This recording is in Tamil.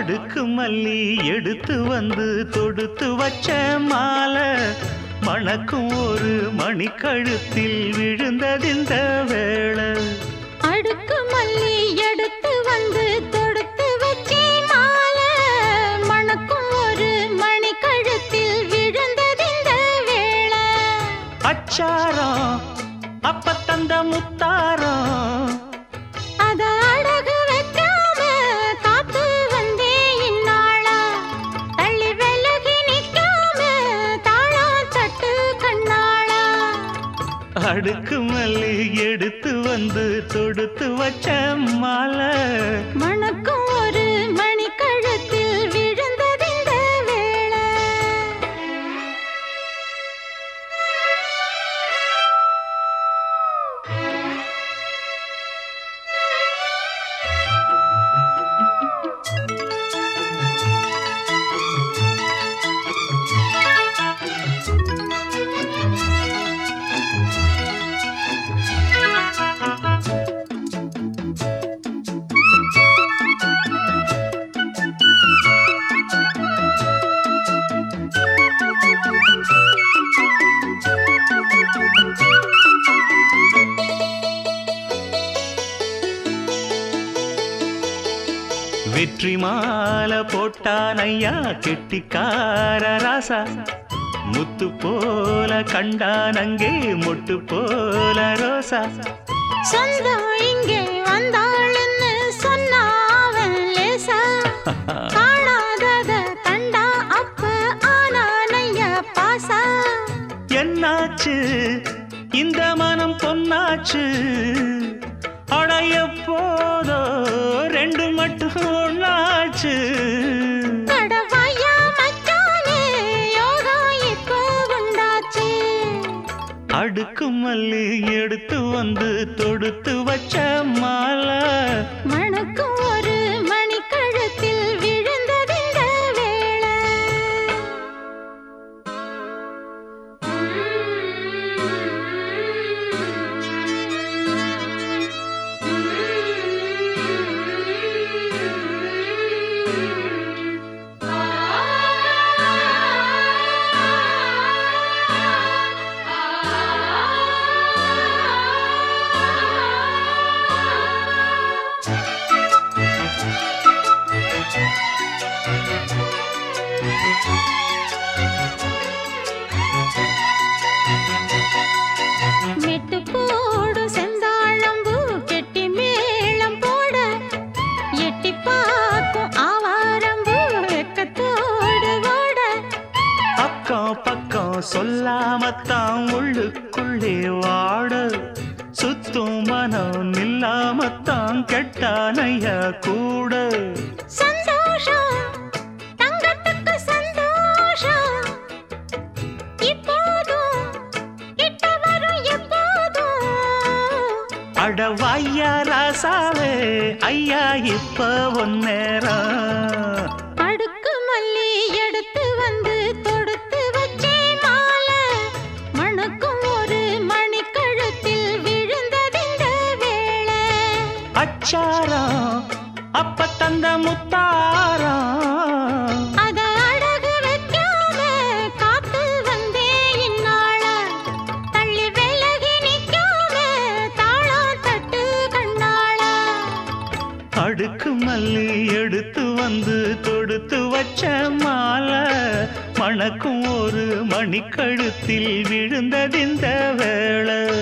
அடுக்கு மல்லி எடுத்து வந்து தொடுத்து வச்ச மாலை மணக்கும் ஒரு மணிக்கழுத்தில் விழுந்ததிந்த வேளை. அடுக்கு மல்லி எடுத்து வந்து தொடுத்து வச்சே மாலை மணக்கும் ஒரு மணிக்கழுத்தில் விழுந்ததிந்த வேளை. அச்சாரம் அப்ப தந்த முத்தாரம் அத அடகு வைக்காம காத்து வந்தே இந்நாளா. தள்ளி விலகி நிற்காம தாளா தட்டு கண்ணாளா. அடுக்கு மல்லி எடுத்து வந்து தொடுத்து வச்ச மாலை மணக்கும் ஒரு மணிக்கழுத்தில் விழுந்ததிந்த வேளை. வெற்றி மாலை போட்டான் ஐயா கெட்டிக்கார ராசா. முத்து போல கண்டான் அங்கே மொட்டு போல ரோசா. சொந்தம் இங்கே வந்தாள்னு சொன்னாவன் லேசா. காணாதத கண்டா அப்ப ஆனானையா பாசா. என்னாச்சு இந்த மனம் பொன்னாச்சு அடைய போதோ ரெண்டு மட்டும் ஒண்ணாச்சு. கடவாயா மச்சானே யோகா இப்போ உண்டாச்சு. அடுக்கு மல்லி எடுத்து வந்து தொடுத்து வச்ச மாலை மணக்கும் ஒரு மணிக்கழுத்தில் விழுந்ததிந்த வேளை. மெட்டு போடு செந்தாழம்பூ கெட்டி மேளம் போட எட்டி பார்க்கும் ஆவாரம்பூ வெக்கத்தோடு ஓட. அக்கம் பக்கம் சொல்லாமத்தான் உள்ளுக்குள்ளே வாட சுத்தும் மனம் நில்லாமத்தான் கெட்டானைய கூட. சந்தோஷம் தங்கத்துக்கு சந்தோஷம் இப்போதும் கிட்ட வரும் எப்போதும். அடவாய்யா ராசாவே ஐயா இப்ப ஒன்னேரம். அடுக்கு மல்லி எடுத்து வந்து தொடுத்து வச்சே மாலை மணக்கும் ஒரு மணிக்கழுத்தில் விழுந்ததிந்த வேளை. அச்சாரம் அப்ப தந்த முத்தாரம் அத அடகு வைக்காம காத்து வந்தே இந்நாளா. தள்ளி விலகி நிற்காம தாளா தட்டு கண்ணாளா. அடுக்கு மல்லி எடுத்து வந்து தொடுத்து வச்ச மாலை மணக்கும் ஒரு மணிக்கழுத்தில் விழுந்ததிந்த வேளை.